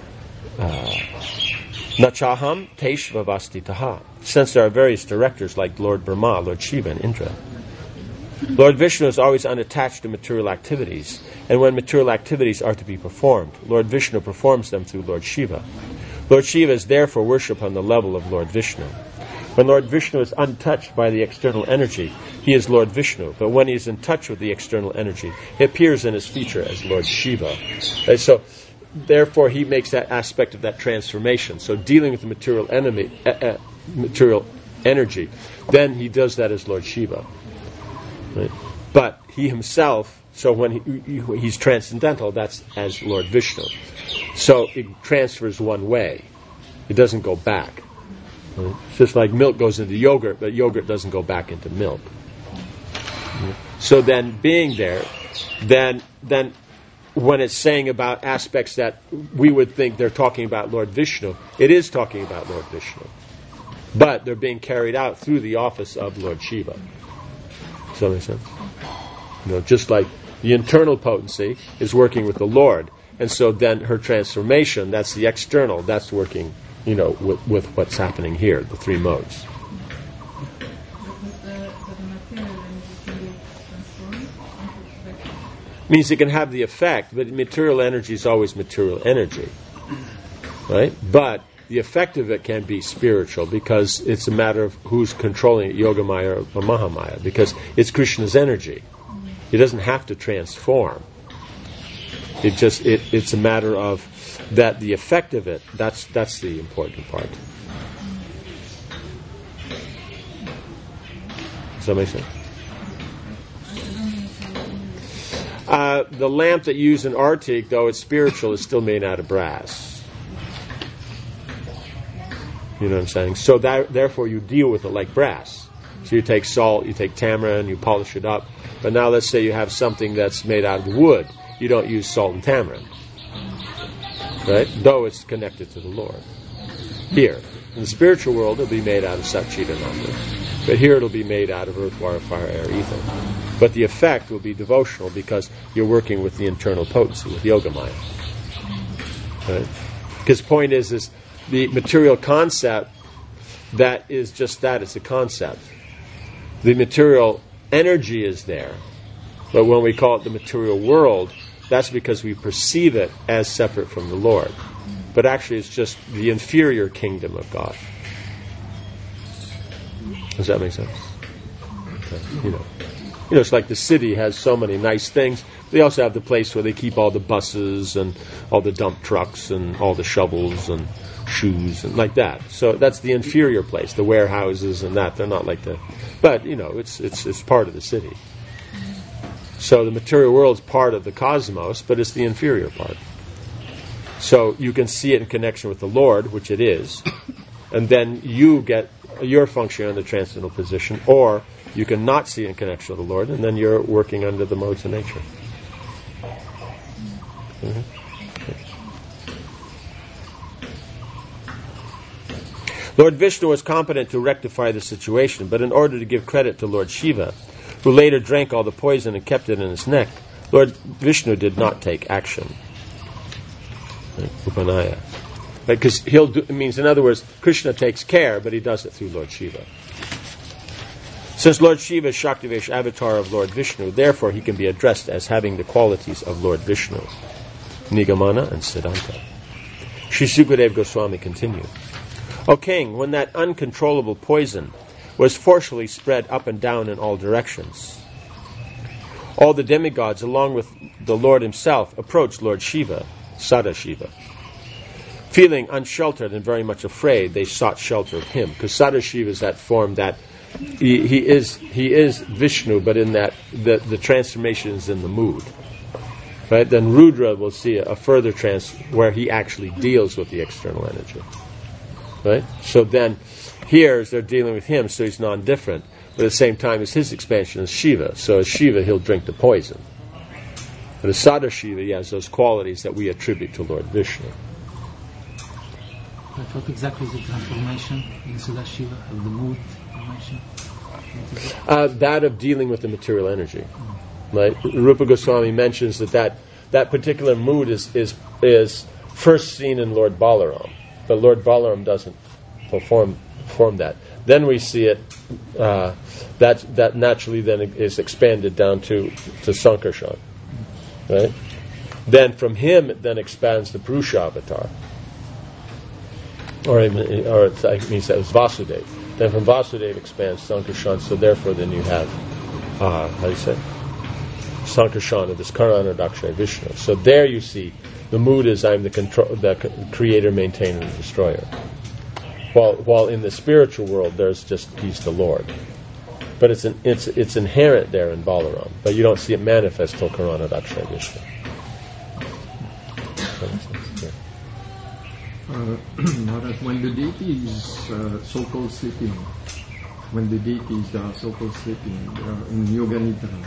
Nachaham teshvavasti taha, since there are various directors like Lord Brahma, Lord Shiva, and Indra. Lord Vishnu is always unattached to material activities, and when material activities are to be performed, Lord Vishnu performs them through Lord Shiva. Lord Shiva is therefore worshipped on the level of Lord Vishnu. When Lord Vishnu is untouched by the external energy, he is Lord Vishnu, but when he is in touch with the external energy, he appears in his feature as Lord Shiva. And so, therefore, he makes that aspect of that transformation. So, dealing with the material energy, then he does that as Lord Shiva. Right? But he himself, so when he's transcendental, that's as Lord Vishnu. So it transfers one way. It doesn't go back. Right? It's just like milk goes into yogurt, but yogurt doesn't go back into milk. Right? So then being there, then when it's saying about aspects that we would think they're talking about Lord Vishnu, it is talking about Lord Vishnu. But they're being carried out through the office of Lord Shiva. Does that make sense? Just like the internal potency is working with the Lord, and so then her transformation, that's the external, that's working, with what's happening here, the three modes. Means it can have the effect, but material energy is always material energy, right? But the effect of it can be spiritual because it's a matter of who's controlling it, Yogamaya or Mahamaya, because it's Krishna's energy. He doesn't have to transform. It's a matter of that the effect of it, that's the important part. Does that make sense? The lamp that you use in Arctic, though it's spiritual, is still made out of brass. You know what I'm saying? So therefore you deal with it like brass. So you take salt, you take tamarind, you polish it up. But now let's say you have something that's made out of wood. You don't use salt and tamarind. Right? Though it's connected to the Lord. Here. In the spiritual world, it'll be made out of Satchidananda. But here it'll be made out of earth, water, fire, air, ether. But the effect will be devotional because you're working with the internal potency, with Yogamaya. Right? Because the point is the material concept, that is just that, it's a concept. The material energy is there, but when we call it the material world, that's because we perceive it as separate from the Lord. But actually it's just the inferior kingdom of God. Does that make sense? Okay. It's like the city has so many nice things. They also have the place where they keep all the buses and all the dump trucks and all the shovels and shoes and like that. So that's the inferior place, the warehouses and that. They're not like the... But, it's part of the city. So the material world is part of the cosmos, but it's the inferior part. So you can see it in connection with the Lord, which it is, and then you get your function in the transcendental position, or you can not see it in connection with the Lord, and then you're working under the modes of nature. Mm-hmm. Lord Vishnu was competent to rectify the situation, but in order to give credit to Lord Shiva, who later drank all the poison and kept it in his neck, Lord Vishnu did not take action. Upanaya. Because it means, in other words, Krishna takes care, but he does it through Lord Shiva. Since Lord Shiva is Shaktivesh avatar of Lord Vishnu, therefore he can be addressed as having the qualities of Lord Vishnu. Nigamana and Siddhanta. Sri Sukadeva Goswami continued. O king, when that uncontrollable poison was forcefully spread up and down in all directions, all the demigods, along with the Lord himself, approached Lord Shiva, Sadashiva. Feeling unsheltered and very much afraid, they sought shelter of him. Because Sadashiva is that form that he is Vishnu, but in that the transformation is in the mood. Right? Then Rudra will see a further where he actually deals with the external energy. Right? So then Here, they're dealing with him, so he's non-different. But at the same time, as his expansion is Shiva. So as Shiva, he'll drink the poison. But as Sadashiva, he has those qualities that we attribute to Lord Vishnu. But what exactly is the transformation in Sadashiva of the mood formation? That of dealing with the material energy. Right? Rupa Goswami mentions that particular mood is first seen in Lord Balaram, but Lord Balaram doesn't perform that. Then we see it that naturally then is expanded down to Sankarshan. Right? Then from him it then expands the Purusha avatar. Or it means that was Vasudeva. Then from Vasudeva expands Sankarshan, so therefore then you have, how do you say? Sankarshan of this Karana Dakshay Vishnu. So there you see, the mood is I'm the creator, maintainer, and destroyer. While in the spiritual world, there's just he's the Lord. But it's inherent there in Balaram, but you don't see it manifest till Karana Dakshay Vishnu. Maharaj, when the deity is so-called sleeping, when the deities are so-called sleeping in Yoga Nidra,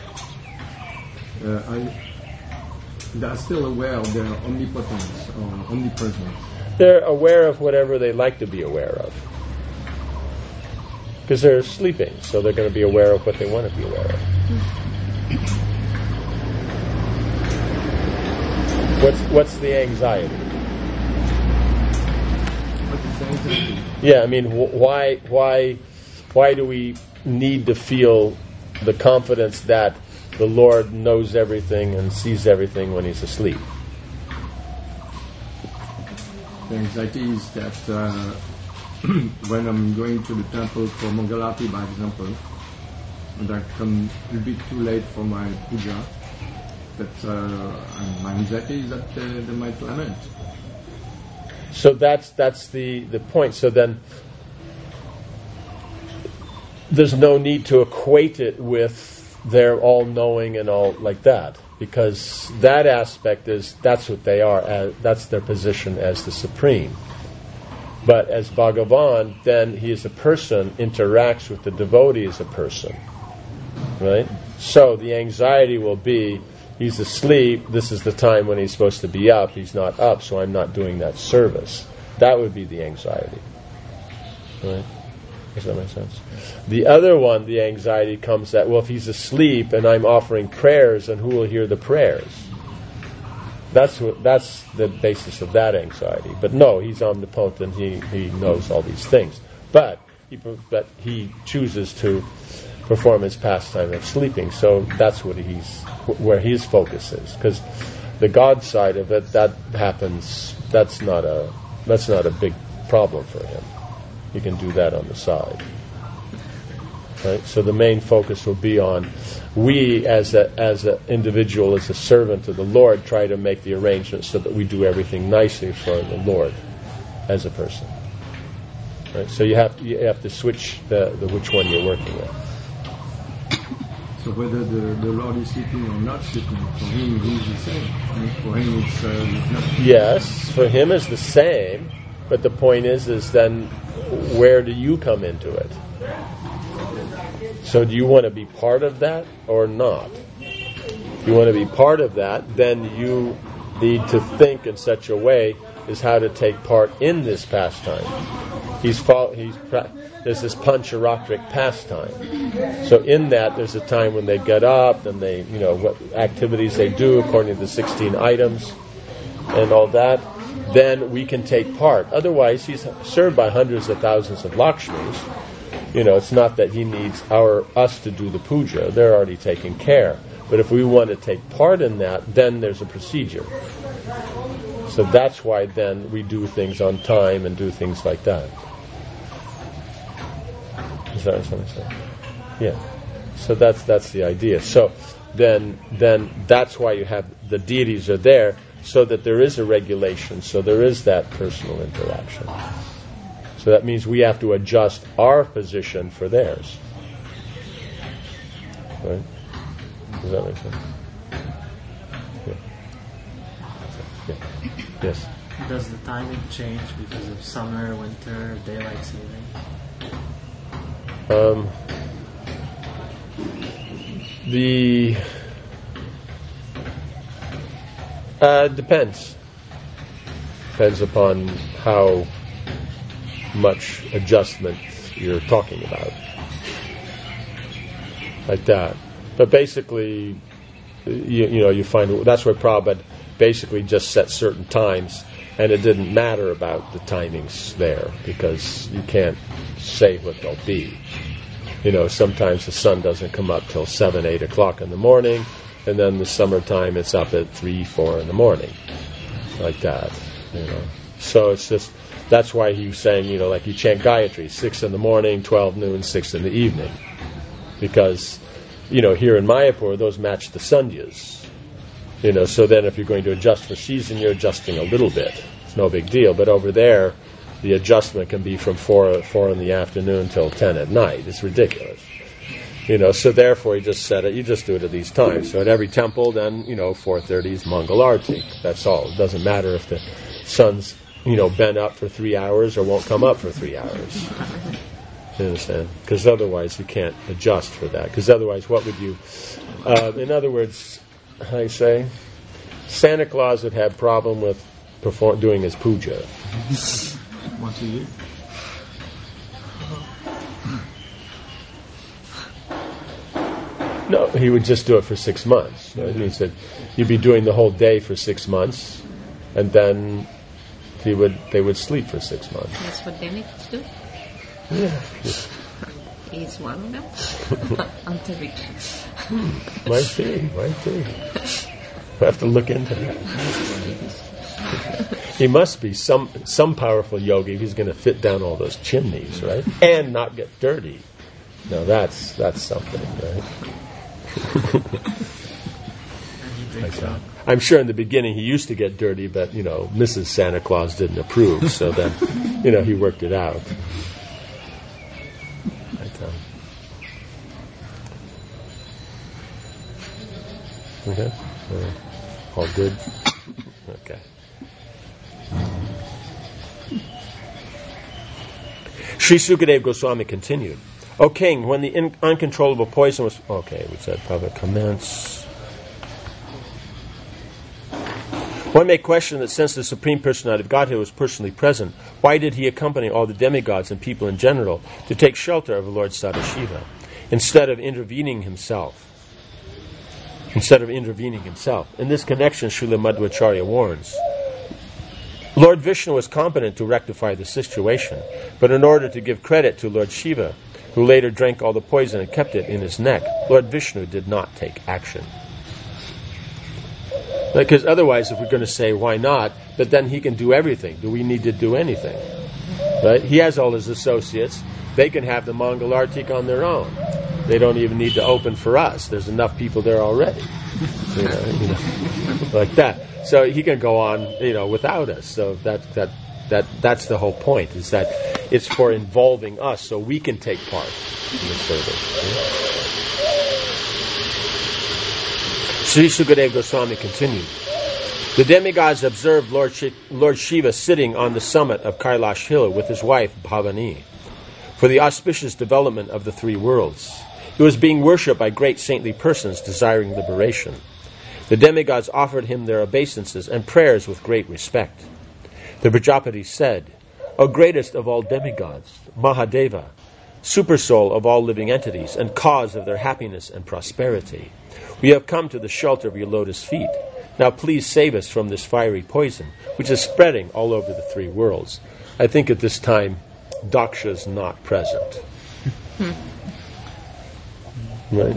they are still aware of their omnipotence or omnipresence. They're aware of whatever they like to be aware of. Because they're sleeping, so they're going to be aware of what they want to be aware of. What's the anxiety? Yeah, I mean, why do we need to feel the confidence that the Lord knows everything and sees everything when he's asleep? The anxiety is that when I'm going to the temple for Mangalati, by example, and I come a bit too late for my puja, that my anxiety is that they might lament. So that's the point. So then there's no need to equate it with they're all knowing and all like that, because that aspect that's what they are, that's their position as the supreme. But as Bhagavan, then he as a person interacts with the devotee as a person, right? So the anxiety will be, he's asleep, this is the time when he's supposed to be up, he's not up, so I'm not doing that service. That would be the anxiety. Right? Does that make sense? The other one, the anxiety comes that, well, if he's asleep and I'm offering prayers, then who will hear the prayers? That's the basis of that anxiety. But no, he's omnipotent, he knows all these things. But he chooses to perform his pastime of sleeping, so that's where his focus is. Because the God side of it, that happens, that's not a big problem for him. He can do that on the side. Right? So the main focus will be on we as an individual, as a servant of the Lord, try to make the arrangements so that we do everything nicely for the Lord as a person. Right? So you have to switch the which one you're working with. So whether the Lord is sleeping or not sleeping, for him he's the same. For him it's not. Yes, for him it's the same, but the point is then where do you come into it? So do you want to be part of that or not? If you want to be part of that, then you need to think in such a way as how to take part in this pastime. There's this pancharatric pastime. So in that, there's a time when they get up and they, what activities they do according to the 16 items and all that. Then we can take part. Otherwise, he's served by hundreds of thousands of Lakshmis. It's not that he needs us to do the puja. They're already taking care. But if we want to take part in that, then there's a procedure. So that's why then we do things on time and do things like that. Is that what I'm saying? Yeah. So that's the idea. So then that's why you have the deities are there, so that there is a regulation, so there is that personal interaction. So that means we have to adjust our position for theirs. Right? Does that make sense? Yeah. Yes. Does the timing change because of summer, winter, daylight saving? Depends. Depends upon how much adjustment you're talking about. Like that. But basically, you find that's where Prabhupada basically just set certain times, and it didn't matter about the timings there, because you can't say what they'll be. Sometimes the sun doesn't come up till 7, 8 o'clock in the morning, and then the summertime it's up at 3, 4 in the morning, like that. So it's just, that's why he was saying, like you chant Gayatri, 6 in the morning, 12 noon, 6 in the evening, because here in Mayapur those match the sandhyas. So then if you're going to adjust for season, you're adjusting a little bit. It's no big deal. But over there, the adjustment can be from 4 in the afternoon till 10 at night. It's ridiculous. So therefore you just set it, you just do it at these times. So at every temple, then, 4:30 is Mangal Arati. That's all. It doesn't matter if the sun's, been up for 3 hours or won't come up for 3 hours. You understand? Because otherwise you can't adjust for that. Because otherwise, what would you... in other words, I say, Santa Claus would have problem with doing his puja. Once a year. No, he would just do it for 6 months. He said you'd be doing the whole day for 6 months, and then they would sleep for 6 months. That's what demigods do? Yeah. He's one of them? Antariksha. Might be. We'll have to look into that. He must be some powerful yogi who's going to fit down all those chimneys, right? And not get dirty. Now that's something, right? I'm sure in the beginning he used to get dirty, but Mrs. Santa Claus didn't approve, so then he worked it out. Okay, all good. Okay. Sri Sukadeva Goswami continued. O king, when the uncontrollable poison was... Okay, we said Prabhupada commence. One may question that since the Supreme Personality of Godhead was personally present, why did he accompany all the demigods and people in general to take shelter of the Lord Sadashiva, instead of intervening himself? In this connection, Srila Madhvacharya warns, Lord Vishnu was competent to rectify the situation, but in order to give credit to Lord Shiva, who later drank all the poison and kept it in his neck, Lord Vishnu did not take action. Because otherwise, if we're going to say, why not, but then he can do everything. Do we need to do anything? Right? He has all his associates. They can have the Mangal Artik on their own. They don't even need to open for us. There's enough people there already. Like that. So he can go on, without us. So that's the whole point, is that it's for involving us so we can take part in the service. Sri Sukadeva Goswami continued. The demigods observed Lord Shiva sitting on the summit of Kailash Hill with his wife Bhavani for the auspicious development of the three worlds. He was being worshipped by great saintly persons desiring liberation. The demigods offered him their obeisances and prayers with great respect. The Prajapati said, O greatest of all demigods, Mahadeva, supersoul of all living entities and cause of their happiness and prosperity, we have come to the shelter of your lotus feet. Now please save us from this fiery poison, which is spreading all over the three worlds. I think at this time, Daksha is not present. Right?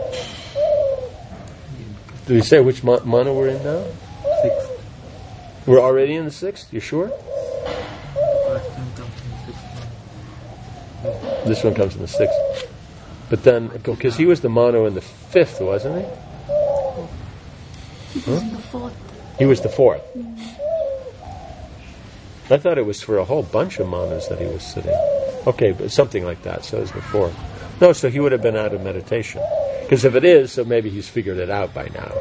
Did we say which mana we're in now? 6th. We're already in the 6th? You sure? This one comes in the 6th. But then, because he was the mono in the 5th, wasn't he? He was the 4th. He was the 4th. I thought it was for a whole bunch of manas that he was sitting. Okay, but something like that. So it was the 4th. No, so he would have been out of meditation. Because if it is, so maybe he's figured it out by now.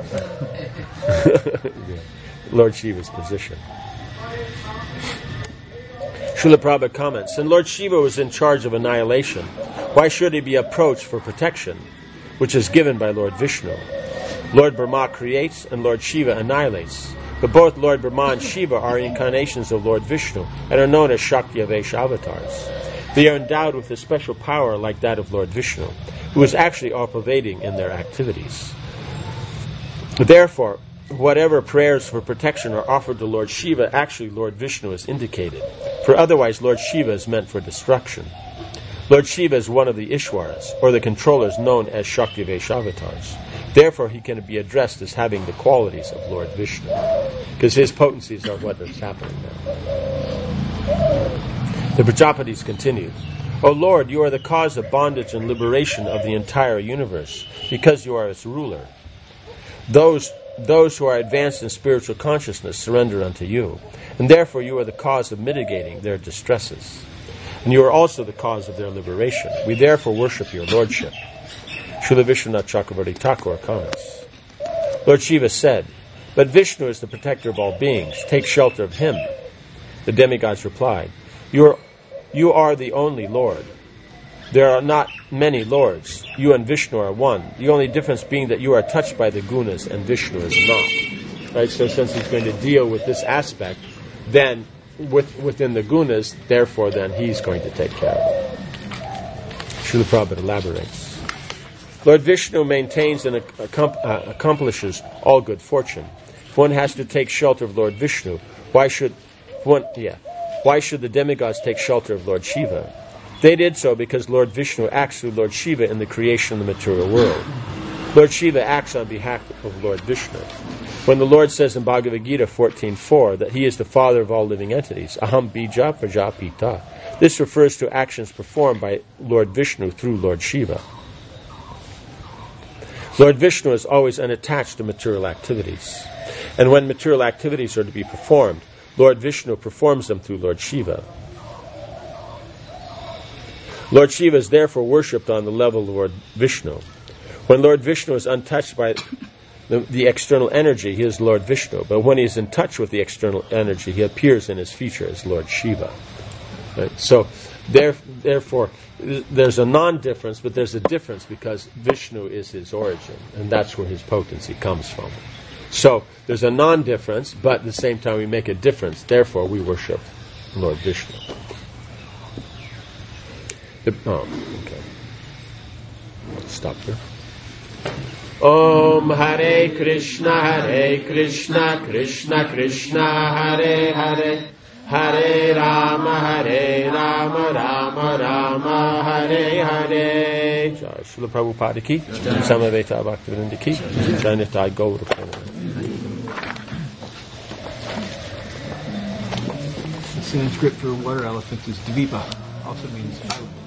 Lord Shiva's position. Srila Prabhupada comments, and Lord Shiva was in charge of annihilation. Why should he be approached for protection, which is given by Lord Vishnu? Lord Brahma creates and Lord Shiva annihilates. But both Lord Brahma and Shiva are incarnations of Lord Vishnu and are known as Shakti-Avesha avatars. They are endowed with a special power like that of Lord Vishnu, who is actually all-pervading in their activities. Therefore, whatever prayers for protection are offered to Lord Shiva, actually Lord Vishnu is indicated, for otherwise Lord Shiva is meant for destruction. Lord Shiva is one of the Ishwaras, or the controllers known as Shakti-Avesha avatars. Therefore, he can be addressed as having the qualities of Lord Vishnu, because his potencies are what is happening now. The Prajapatis continued, O Lord, you are the cause of bondage and liberation of the entire universe, because you are its ruler. Those who are advanced in spiritual consciousness surrender unto you, and therefore you are the cause of mitigating their distresses. And you are also the cause of their liberation. We therefore worship your lordship. Srila Vishwanath Chakravarti Thakur comments, Lord Shiva said, but Vishnu is the protector of all beings. Take shelter of him. The demigods replied, You are the only Lord. There are not many lords. You and Vishnu are one. The only difference being that you are touched by the gunas and Vishnu is not. Right? So since he's going to deal with this aspect, then within the gunas, therefore then he's going to take care of it. Srila Prabhupada elaborates. Lord Vishnu maintains and accomplishes all good fortune. If one has to take shelter of Lord Vishnu, why should the demigods take shelter of Lord Shiva? They did so because Lord Vishnu acts through Lord Shiva in the creation of the material world. Lord Shiva acts on behalf of Lord Vishnu. When the Lord says in Bhagavad Gita 14.4 that he is the father of all living entities, Aham Bija Prajapita, this refers to actions performed by Lord Vishnu through Lord Shiva. Lord Vishnu is always unattached to material activities. And when material activities are to be performed, Lord Vishnu performs them through Lord Shiva. Lord Shiva is therefore worshipped on the level of Lord Vishnu. When Lord Vishnu is untouched by the external energy, he is Lord Vishnu. But when he is in touch with the external energy, he appears in his feature as Lord Shiva. Right? So, therefore, there's a non-difference, but there's a difference because Vishnu is his origin, and that's where his potency comes from. So, there's a non-difference, but at the same time we make a difference. Therefore, we worship Lord Vishnu. Okay. Stop there. Om Hare Krishna, Krishna Krishna, Hare Hare, Hare Rama, Rama Rama, Hare Hare. Jai Srila Prabhupada ki, Samaveta Bhaktivedanta ki, Jai Nitai Gauraprana. Sanskrit for water elephant is Dvipa, also means island.